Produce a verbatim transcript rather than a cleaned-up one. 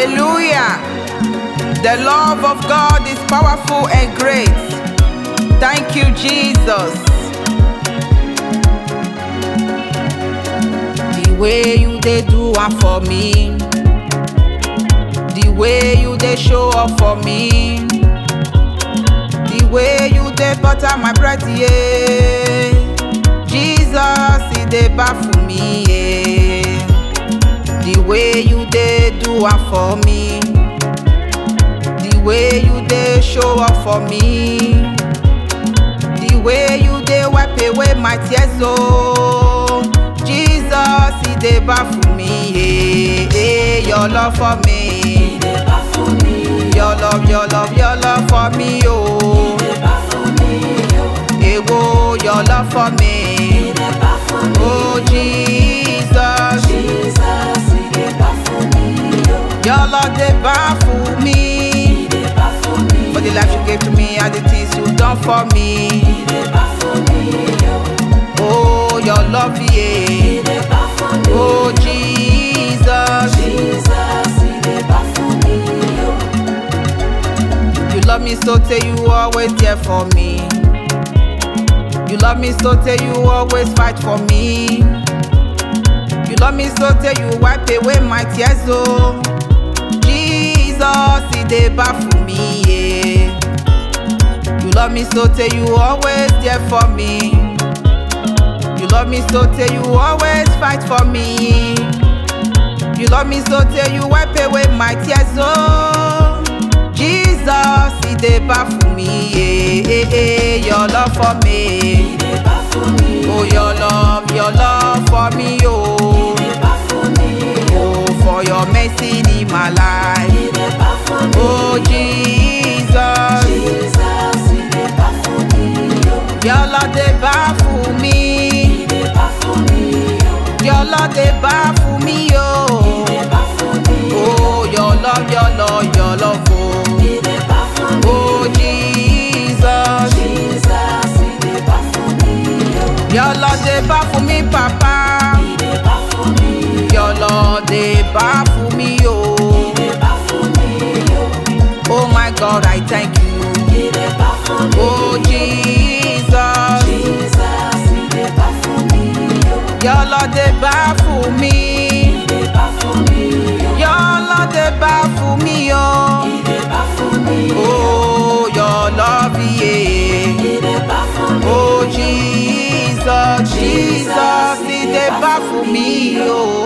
Hallelujah. The love of God is powerful and great. Thank you, Jesus. The way you dey do am for me, the way you dey show up for me, the way you dey butter my bread, yeah. Jesus, he dey baffle me, yeah. The way you dey do am for me, the way you dey show up for me, the way you dey wipe away my tears, oh. Jesus, he dey baffle me, yeah, yeah. Your love for me, He dey baffle me. your love, your love, your love for me, oh. He dey baffle me, oh. Ewo, your love for He me, dey baffle me. oh Jesus. Jesus, he dey baffle me, oh. Your love dey baffle He me, dey baffle me. for the life you gave to me and the things you done for me. He dey baffle me, oh. Oh, your love, He yeah. dey baffle me. Oh Jesus, Jesus, he dey baffle me, oh. you love me so tell you always there for me. You love me so tell you always fight for me. You love me so tell you wipe away my tears, oh. Jesus, he dey baffle me, yeah. You love me so tell you always there for me. You love me so tell you always fight for me. You love me so tell you wipe away my tears, oh. Jesus, he dey baffle me, yeah, yeah, yeah. Your love for me, He dey baffle me. oh, your love, your love for me, He oh. dey baffle me, oh. Oh, for your mercy in my life, He dey baffle me. oh Jesus. Jesus, he dey baffle me, oh. Your love dey baffle me, He dey baffle me, oh. your love dey baffle me, He oh. dey baffle me, Oh, your love, your love, your love, oh. He dey baffle me. Oh Jesus, Jesus, he dey baffle me, oh. your love dey baffle me, Papa. He dey baffle me. Your love dey baffle me, He oh. dey baffle me, oh. Oh my God, I thank you. He dey baffle me. Oh Jesus, Jesus, he dey baffle me, oh. your love dey baffle me. He dey baffle me, oh. Your love dey baffle me, oh. He dey baffle me, Oh, your love, yeah. He dey baffle me. Oh Jesus, Jesus, he dey baffle me, oh.